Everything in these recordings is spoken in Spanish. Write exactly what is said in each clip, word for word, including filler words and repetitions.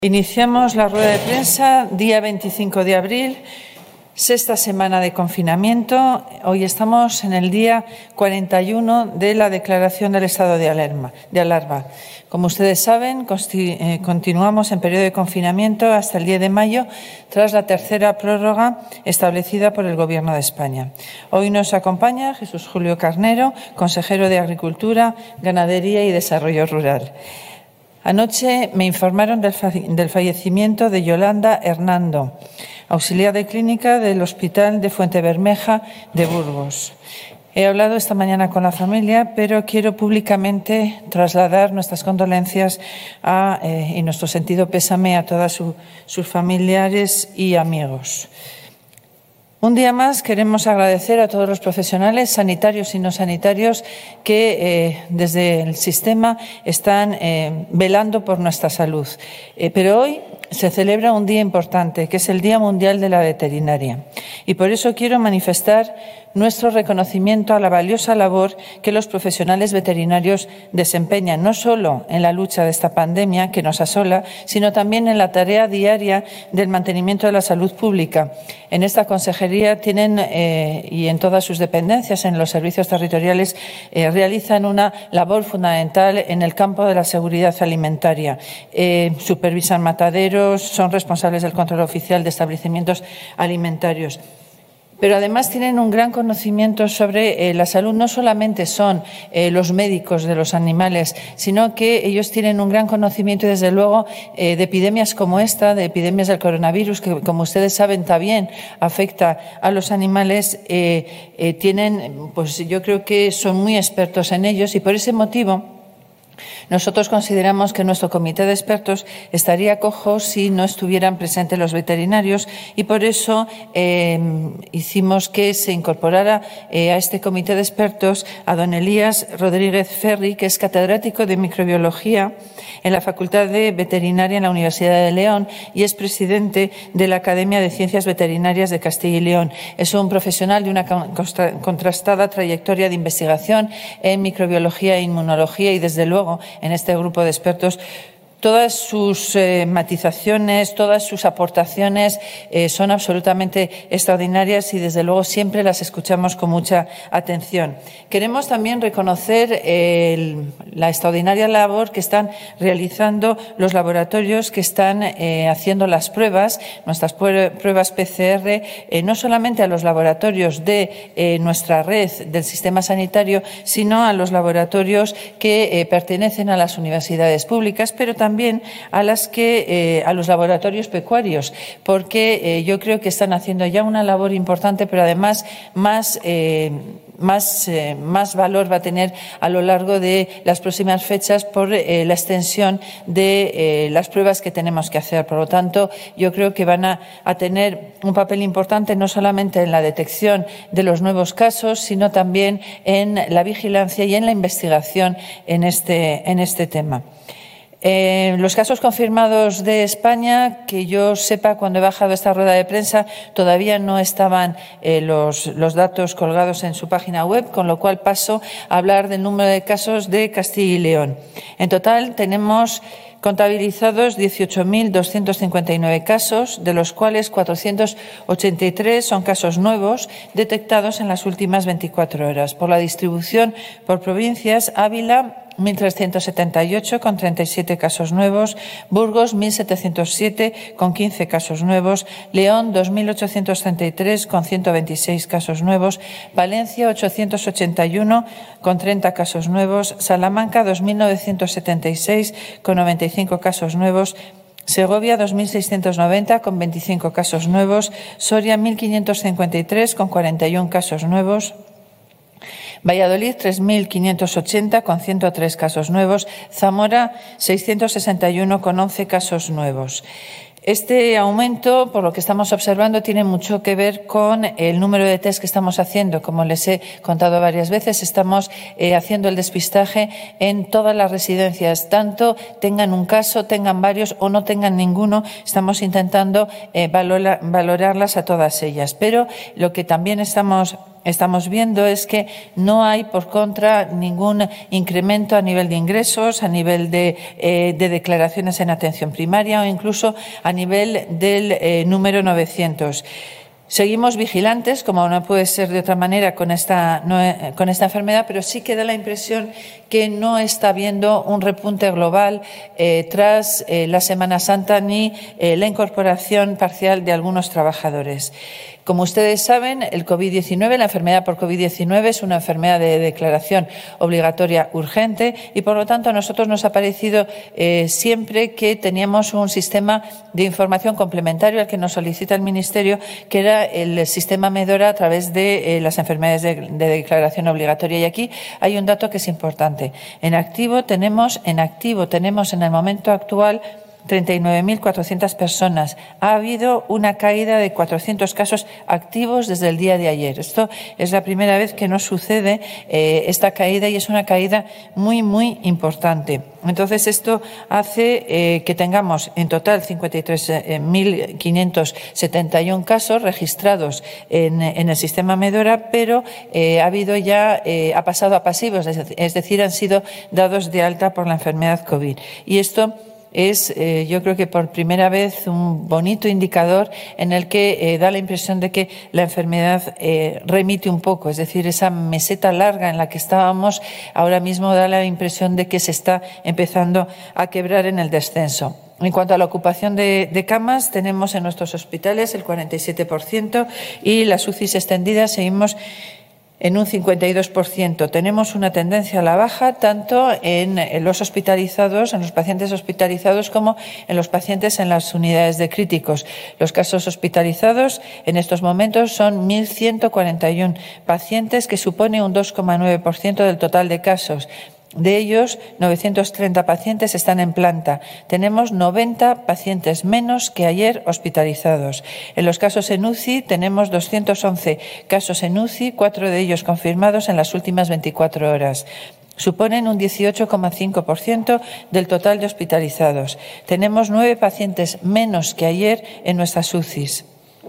Iniciamos la rueda de prensa, día veinticinco de abril, sexta semana de confinamiento. Hoy estamos en el día cuarenta y uno de la declaración del estado de alarma. De alarma. Como ustedes saben, eh, continuamos en periodo de confinamiento hasta el diez de mayo, tras la tercera prórroga establecida por el Gobierno de España. Hoy nos acompaña Jesús Julio Carnero, consejero de Agricultura, Ganadería y Desarrollo Rural. Anoche me informaron del, del fallecimiento de Yolanda Hernando, auxiliar de clínica del Hospital de Fuentebermeja de Burgos. He hablado esta mañana con la familia, pero quiero públicamente trasladar nuestras condolencias a, eh, y nuestro sentido pésame a todos su, sus familiares y amigos. Un día más queremos agradecer a todos los profesionales, sanitarios y no sanitarios, que eh, desde el sistema están eh, velando por nuestra salud. Eh, pero hoy se celebra un día importante, que es el Día Mundial de la Veterinaria. Y por eso quiero manifestar nuestro reconocimiento a la valiosa labor que los profesionales veterinarios desempeñan, no solo en la lucha de esta pandemia que nos asola, sino también en la tarea diaria del mantenimiento de la salud pública. En esta consejería tienen, eh, y en todas sus dependencias, en los servicios territoriales, eh, realizan una labor fundamental en el campo de la seguridad alimentaria. Eh, supervisan mataderos, son responsables del control oficial de establecimientos alimentarios. Pero además tienen un gran conocimiento sobre eh, la salud. No solamente son eh, los médicos de los animales, sino que ellos tienen un gran conocimiento, y desde luego, eh, de epidemias como esta, de epidemias del coronavirus, que, como ustedes saben, también afecta a los animales. Eh, eh, tienen, pues yo creo que son muy expertos en ellos, y por ese motivo nosotros consideramos que nuestro comité de expertos estaría cojo si no estuvieran presentes los veterinarios, y por eso eh, hicimos que se incorporara eh, a este comité de expertos a don Elías Rodríguez Ferri, que es catedrático de microbiología en la Facultad de Veterinaria en la Universidad de León y es presidente de la Academia de Ciencias Veterinarias de Castilla y León. Es un profesional de una contrastada trayectoria de investigación en microbiología e inmunología, y desde luego en este grupo de expertos todas sus eh, matizaciones, todas sus aportaciones eh, son absolutamente extraordinarias, y desde luego siempre las escuchamos con mucha atención. Queremos también reconocer eh, el, la extraordinaria labor que están realizando los laboratorios que están eh, haciendo las pruebas, nuestras pruebas P C R, eh, no solamente a los laboratorios de eh, nuestra red del sistema sanitario, sino a los laboratorios que eh, pertenecen a las universidades públicas, pero también también a las que eh, a los laboratorios pecuarios, porque eh, yo creo que están haciendo ya una labor importante, pero además más eh, más eh, más valor va a tener a lo largo de las próximas fechas por eh, la extensión de eh, las pruebas que tenemos que hacer. Por lo tanto, yo creo que van a, a tener un papel importante no solamente en la detección de los nuevos casos, sino también en la vigilancia y en la investigación en este en este tema. Eh, los casos confirmados de España, que yo sepa, cuando he bajado esta rueda de prensa, todavía no estaban eh, los, los datos colgados en su página web, con lo cual paso a hablar del número de casos de Castilla y León. En total tenemos contabilizados dieciocho mil doscientos cincuenta y nueve casos, de los cuales cuatrocientos ochenta y tres son casos nuevos detectados en las últimas veinticuatro horas. Por la distribución por provincias, Ávila mil trescientos setenta y ocho con treinta y siete casos nuevos, Burgos mil setecientos siete con quince casos nuevos, León dos mil ochocientos treinta y tres con ciento veintiséis casos nuevos, Valencia ochocientos ochenta y uno con treinta casos nuevos, Salamanca dos mil novecientos setenta y seis con noventa y cinco casos nuevos, Segovia dos mil seiscientos noventa con veinticinco casos nuevos, Soria mil quinientos cincuenta y tres con cuarenta y uno casos nuevos, Valladolid tres mil quinientos ochenta con ciento tres casos nuevos, Zamora seiscientos sesenta y uno con once casos nuevos. Este aumento, por lo que estamos observando, tiene mucho que ver con el número de test que estamos haciendo. Como les he contado varias veces, estamos eh, haciendo el despistaje en todas las residencias, tanto tengan un caso, tengan varios o no tengan ninguno. Estamos intentando eh, valora, valorarlas a todas ellas. Pero lo que también estamos Estamos viendo es que no no hay, por contra, ningún incremento a nivel de ingresos, a nivel de, eh, de declaraciones en atención primaria o incluso a nivel del eh, número novecientos. Seguimos vigilantes, como no puede ser de otra manera con esta, no, con esta enfermedad, pero sí que da la impresión que no está habiendo un repunte global eh, tras eh, la Semana Santa ni eh, la incorporación parcial de algunos trabajadores. Como ustedes saben, el COVID diecinueve, la enfermedad por COVID diecinueve, es una enfermedad de declaración obligatoria urgente y, por lo tanto, a nosotros nos ha parecido eh, siempre que teníamos un sistema de información complementario al que nos solicita el Ministerio, que era el sistema Medora a través de eh, las enfermedades de, de declaración obligatoria. Y aquí hay un dato que es importante. En activo tenemos, en activo tenemos en el momento actual treinta y nueve mil cuatrocientas personas. Ha habido una caída de cuatrocientos casos activos desde el día de ayer. Esto es la primera vez que nos sucede eh, esta caída y es una caída muy, muy importante. Entonces, esto hace eh, que tengamos en total cincuenta y tres mil quinientos setenta y uno casos registrados en, en el sistema Medora, pero eh, ha habido ya, eh, ha pasado a pasivos, es decir, han sido dados de alta por la enfermedad COVID. Y esto es, eh, yo creo que por primera vez, un bonito indicador en el que eh, da la impresión de que la enfermedad eh, remite un poco. Es decir, esa meseta larga en la que estábamos ahora mismo da la impresión de que se está empezando a quebrar en el descenso. En cuanto a la ocupación de, de camas, tenemos en nuestros hospitales el cuarenta y siete por ciento y las U C Is extendidas seguimos en un cincuenta y dos por ciento. Tenemos una tendencia a la baja tanto en los hospitalizados, en los pacientes hospitalizados, como en los pacientes en las unidades de críticos. Los casos hospitalizados en estos momentos son mil ciento cuarenta y uno pacientes, que supone un dos coma nueve por ciento del total de casos. De ellos, novecientos treinta pacientes están en planta. Tenemos noventa pacientes menos que ayer hospitalizados. En los casos en U C I tenemos doscientos once casos en U C I, cuatro de ellos confirmados en las últimas veinticuatro horas. Suponen un dieciocho coma cinco por ciento del total de hospitalizados. Tenemos nueve pacientes menos que ayer en nuestras U C Is.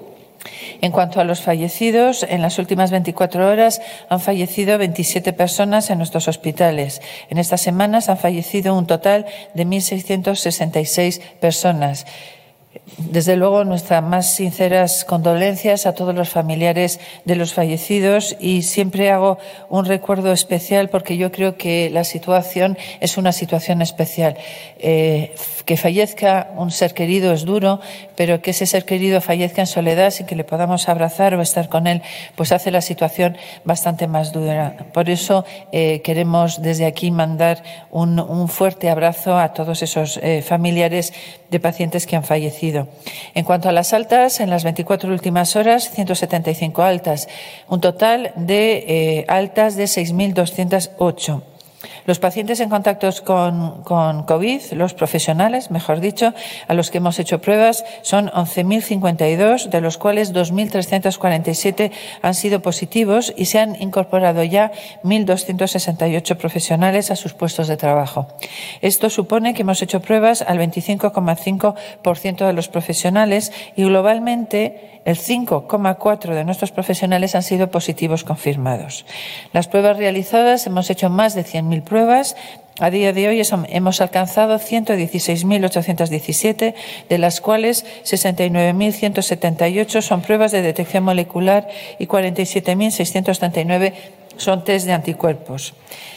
En cuanto a los fallecidos, en las últimas veinticuatro horas han fallecido veintisiete personas en nuestros hospitales. En estas semanas han fallecido un total de mil seiscientas sesenta y seis personas. Desde luego, nuestras más sinceras condolencias a todos los familiares de los fallecidos, y siempre hago un recuerdo especial porque yo creo que la situación es una situación especial. Eh, que fallezca un ser querido es duro, pero que ese ser querido fallezca en soledad sin que le podamos abrazar o estar con él, pues hace la situación bastante más dura. Por eso eh, queremos desde aquí mandar un, un fuerte abrazo a todos esos eh, familiares de pacientes que han fallecido. En cuanto a las altas, en las veinticuatro últimas horas, ciento setenta y cinco altas, un total de eh, altas de seis mil doscientos ocho. Los pacientes en contacto con, con COVID, los profesionales, mejor dicho, a los que hemos hecho pruebas, son once mil cincuenta y dos, de los cuales dos mil trescientos cuarenta y siete han sido positivos y se han incorporado ya mil doscientos sesenta y ocho profesionales a sus puestos de trabajo. Esto supone que hemos hecho pruebas al veinticinco coma cinco por ciento de los profesionales y globalmente el cinco coma cuatro por ciento de nuestros profesionales han sido positivos confirmados. Las pruebas realizadas, hemos hecho más de cien mil pruebas. A día de hoy hemos alcanzado ciento dieciséis mil ochocientos diecisiete, de las cuales sesenta y nueve mil ciento setenta y ocho son pruebas de detección molecular y cuarenta y siete mil seiscientos treinta y nueve son test de anticuerpos.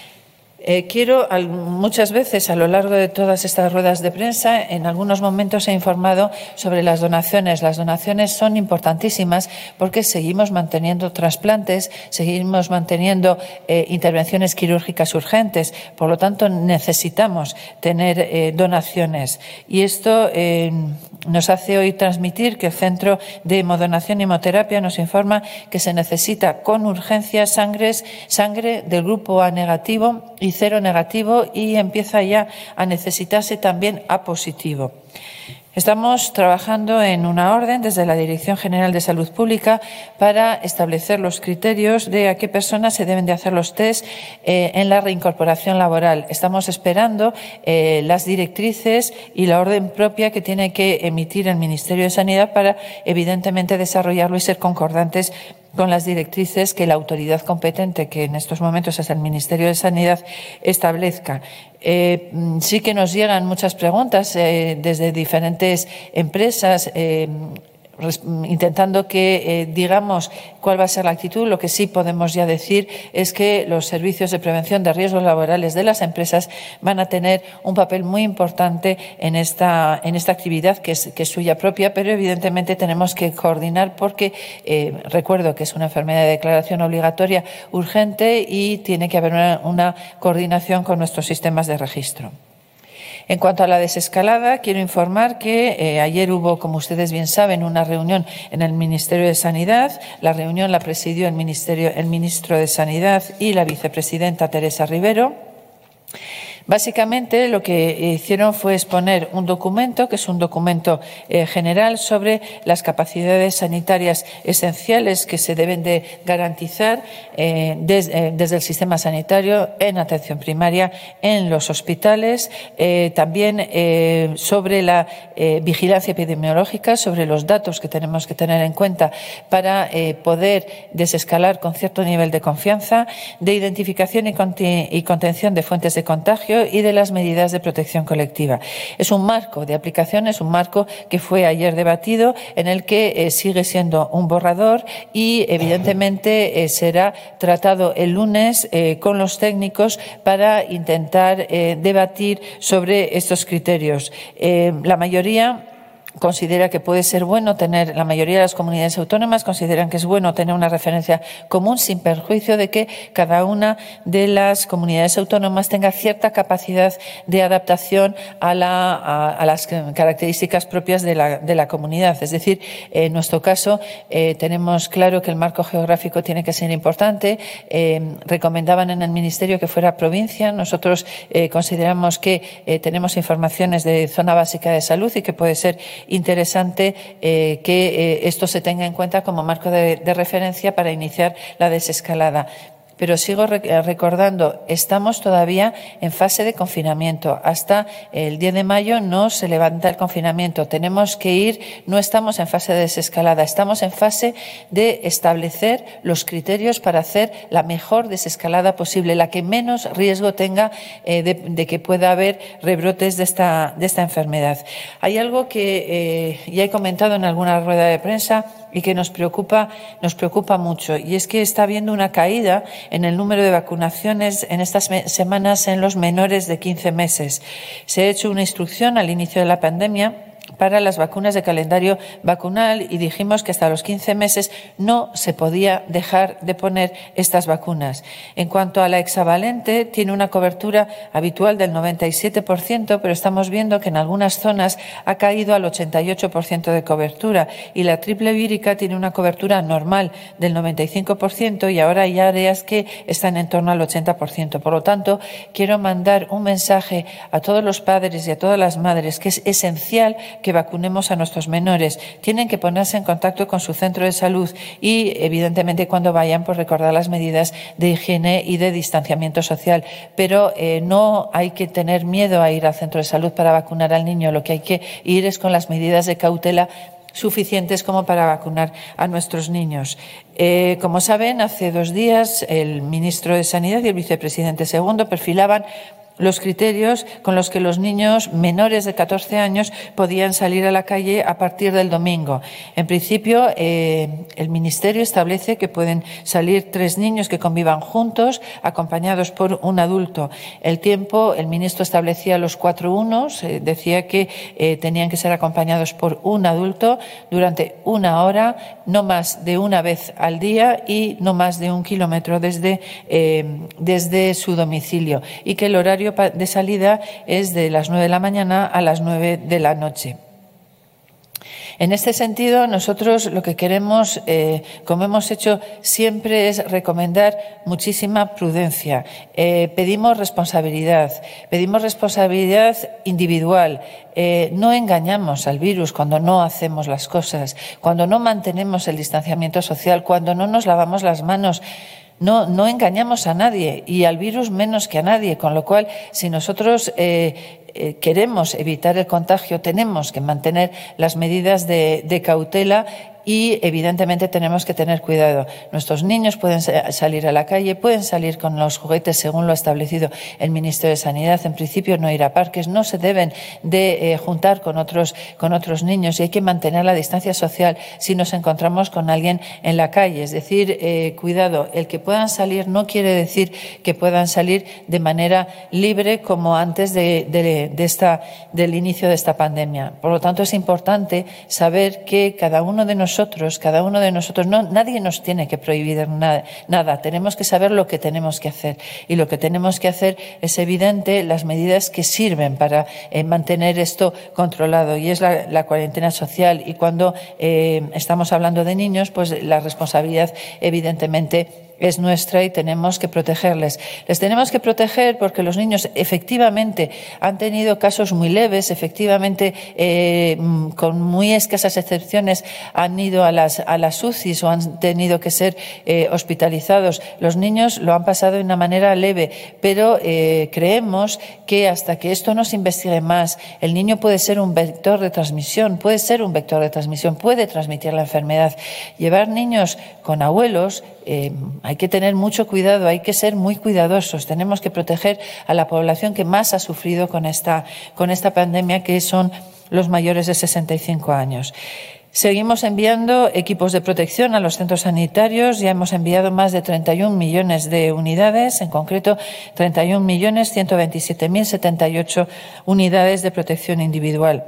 Eh, quiero, al, muchas veces a lo largo de todas estas ruedas de prensa, en algunos momentos he informado sobre las donaciones. Las donaciones son importantísimas porque seguimos manteniendo trasplantes, seguimos manteniendo eh, intervenciones quirúrgicas urgentes. Por lo tanto, necesitamos tener eh, donaciones. Y esto eh, nos hace hoy transmitir que el Centro de Hemodonación y Hemoterapia nos informa que se necesita con urgencia sangres, sangre del grupo A negativo y cero negativo, y empieza ya a necesitarse también A positivo. Estamos trabajando en una orden desde la Dirección General de Salud Pública para establecer los criterios de a qué personas se deben de hacer los test eh, en la reincorporación laboral. Estamos esperando eh, las directrices y la orden propia que tiene que emitir el Ministerio de Sanidad para, evidentemente, desarrollarlo y ser concordantes con las directrices que la autoridad competente, que en estos momentos es el Ministerio de Sanidad, establezca. Eh, sí que nos llegan muchas preguntas eh, desde diferentes empresas, eh, intentando que eh, digamos cuál va a ser la actitud. Lo que sí podemos ya decir es que los servicios de prevención de riesgos laborales de las empresas van a tener un papel muy importante en esta, en esta actividad que es, que es suya propia, pero evidentemente tenemos que coordinar porque eh, recuerdo que es una enfermedad de declaración obligatoria urgente y tiene que haber una, una coordinación con nuestros sistemas de registro. En cuanto a la desescalada, quiero informar que eh, ayer hubo, como ustedes bien saben, una reunión en el Ministerio de Sanidad. La reunión la presidió el, Ministerio, el ministro de Sanidad y la vicepresidenta Teresa Rivero. Básicamente lo que hicieron fue exponer un documento, que es un documento eh, general sobre las capacidades sanitarias esenciales que se deben de garantizar eh, des, eh, desde el sistema sanitario en atención primaria, en los hospitales, eh, también eh, sobre la eh, vigilancia epidemiológica, sobre los datos que tenemos que tener en cuenta para eh, poder desescalar con cierto nivel de confianza, de identificación y, conti- y contención de fuentes de contagio y de las medidas de protección colectiva. Es un marco de aplicación, es un marco que fue ayer debatido, en el que eh, sigue siendo un borrador y, evidentemente, eh, será tratado el lunes eh, con los técnicos para intentar eh, debatir sobre estos criterios. Eh, la mayoría considera que puede ser bueno tener, la mayoría de las comunidades autónomas consideran que es bueno tener una referencia común, sin perjuicio de que cada una de las comunidades autónomas tenga cierta capacidad de adaptación a, la, a, a las características propias de la, de la comunidad. Es decir, en nuestro caso eh, tenemos claro que el marco geográfico tiene que ser importante. Eh, recomendaban en el Ministerio que fuera provincia. Nosotros eh, consideramos que eh, tenemos informaciones de zona básica de salud y que puede ser interesante eh, que eh, esto se tenga en cuenta como marco de, de referencia para iniciar la desescalada. Pero sigo recordando, estamos todavía en fase de confinamiento. Hasta el diez de mayo no se levanta el confinamiento. Tenemos que ir, no estamos en fase de desescalada, estamos en fase de establecer los criterios para hacer la mejor desescalada posible, la que menos riesgo tenga eh, de, de que pueda haber rebrotes de esta, de esta enfermedad. Hay algo que eh, ya he comentado en alguna rueda de prensa y que nos preocupa, nos preocupa mucho, y es que está habiendo una caída en el número de vacunaciones en estas semanas en los menores de quince meses. Se ha hecho una instrucción al inicio de la pandemia para las vacunas de calendario vacunal y dijimos que hasta los quince meses no se podía dejar de poner estas vacunas. En cuanto a la hexavalente, tiene una cobertura habitual del noventa y siete por ciento, pero estamos viendo que en algunas zonas ha caído al ochenta y ocho por ciento de cobertura, y la triple vírica tiene una cobertura normal del noventa y cinco por ciento y ahora hay áreas que están en torno al ochenta por ciento. Por lo tanto, quiero mandar un mensaje a todos los padres y a todas las madres que es esencial que vacunemos a nuestros menores. Tienen que ponerse en contacto con su centro de salud y, evidentemente, cuando vayan, pues recordar las medidas de higiene y de distanciamiento social. Pero eh, no hay que tener miedo a ir al centro de salud para vacunar al niño. Lo que hay que ir es con las medidas de cautela suficientes como para vacunar a nuestros niños. Eh, como saben, hace dos días el ministro de Sanidad y el vicepresidente segundo perfilaban los criterios con los que los niños menores de catorce años podían salir a la calle a partir del domingo. En principio, eh, el Ministerio establece que pueden salir tres niños que convivan juntos, acompañados por un adulto. El tiempo, el ministro establecía los cuatro unos, eh, decía que eh, tenían que ser acompañados por un adulto durante una hora, no más de una vez al día y no más de un kilómetro desde, eh, desde su domicilio, y que el horario de salida es de las nueve de la mañana a las nueve de la noche. En este sentido, nosotros lo que queremos, eh, como hemos hecho siempre, es recomendar muchísima prudencia. Eh, pedimos responsabilidad, pedimos responsabilidad individual. Eh, no engañamos al virus cuando no hacemos las cosas, cuando no mantenemos el distanciamiento social, cuando no nos lavamos las manos. No, no engañamos a nadie, y al virus menos que a nadie, con lo cual, si nosotros eh, eh, queremos evitar el contagio, tenemos que mantener las medidas de, de cautela y, evidentemente, tenemos que tener cuidado. Nuestros niños pueden salir a la calle, pueden salir con los juguetes según lo establecido el Ministerio de Sanidad. En principio, no ir a parques, no se deben de eh, juntar con otros, con otros niños y hay que mantener la distancia social si nos encontramos con alguien en la calle. Es decir, eh, cuidado, el que puedan salir no quiere decir que puedan salir de manera libre como antes de, de, de esta, del inicio de esta pandemia. Por lo tanto, es importante saber que cada uno de nosotros, cada uno de nosotros, no, nadie nos tiene que prohibir nada, nada. Tenemos que saber lo que tenemos que hacer y lo que tenemos que hacer es evidente las medidas que sirven para eh, mantener esto controlado y es la, la cuarentena social. Y cuando eh, estamos hablando de niños, pues la responsabilidad evidentemente es nuestra y tenemos que protegerles. Les tenemos que proteger porque los niños efectivamente han tenido casos muy leves, efectivamente eh, con muy escasas excepciones han ido a las, a las U C Is o han tenido que ser eh, hospitalizados. Los niños lo han pasado de una manera leve, pero eh, creemos que hasta que esto no se investigue más, el niño puede ser un vector de transmisión, puede ser un vector de transmisión, puede transmitir la enfermedad. Llevar niños con abuelos, eh, hay que tener mucho cuidado, hay que ser muy cuidadosos. Tenemos que proteger a la población que más ha sufrido con esta, con esta pandemia, que son los mayores de sesenta y cinco años. Seguimos enviando equipos de protección a los centros sanitarios. Ya hemos enviado más de treinta y un millones de unidades, en concreto treinta y un millones ciento veintisiete mil setenta y ocho unidades de protección individual.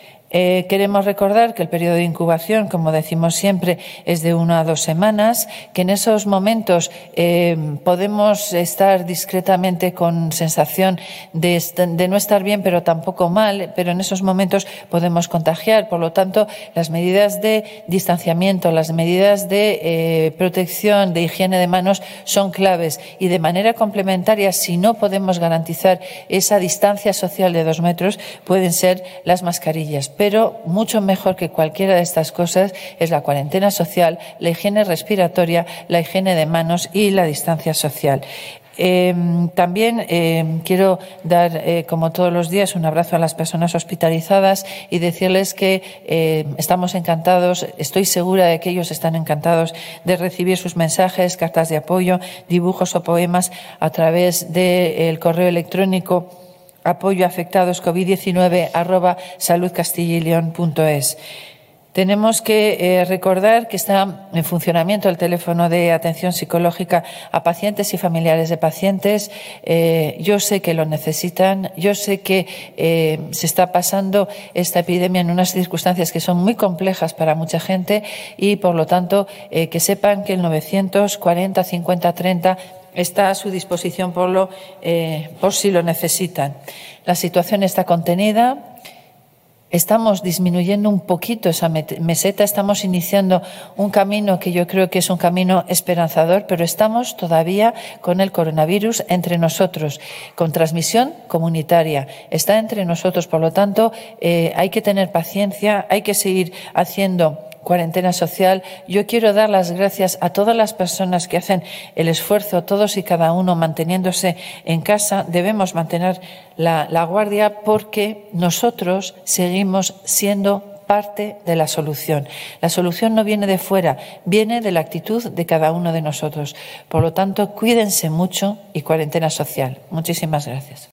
Eh, queremos recordar que el periodo de incubación, como decimos siempre, es de una a dos semanas, que en esos momentos eh, podemos estar discretamente con sensación de, de no estar bien, pero tampoco mal, pero en esos momentos podemos contagiar. Por lo tanto, las medidas de distanciamiento, las medidas de eh, protección, de higiene de manos son claves y de manera complementaria, si no podemos garantizar esa distancia social de dos metros, pueden ser las mascarillas. Pero mucho mejor que cualquiera de estas cosas es la cuarentena social, la higiene respiratoria, la higiene de manos y la distancia social. Eh, también eh, quiero dar, eh, como todos los días, un abrazo a las personas hospitalizadas y decirles que eh, estamos encantados, estoy segura de que ellos están encantados de recibir sus mensajes, cartas de apoyo, dibujos o poemas a través del correo electrónico apoyo afectados COVID diecinueve arroba saludcastillaleon punto es. Tenemos que eh, recordar que está en funcionamiento el teléfono de atención psicológica a pacientes y familiares de pacientes. Eh, yo sé que lo necesitan, yo sé que eh, se está pasando esta epidemia en unas circunstancias que son muy complejas para mucha gente y, por lo tanto, eh, que sepan que el novecientos cuarenta cincuenta treinta está a su disposición por, lo, eh, por si lo necesitan. La situación está contenida. Estamos disminuyendo un poquito esa meseta, estamos iniciando un camino que yo creo que es un camino esperanzador, pero estamos todavía con el coronavirus entre nosotros, con transmisión comunitaria. Está entre nosotros, por lo tanto, eh, hay que tener paciencia, hay que seguir haciendo cuarentena social. Yo quiero dar las gracias a todas las personas que hacen el esfuerzo, todos y cada uno manteniéndose en casa. Debemos mantener la, la guardia porque nosotros seguimos siendo parte de la solución. La solución no viene de fuera, viene de la actitud de cada uno de nosotros. Por lo tanto, cuídense mucho y cuarentena social. Muchísimas gracias.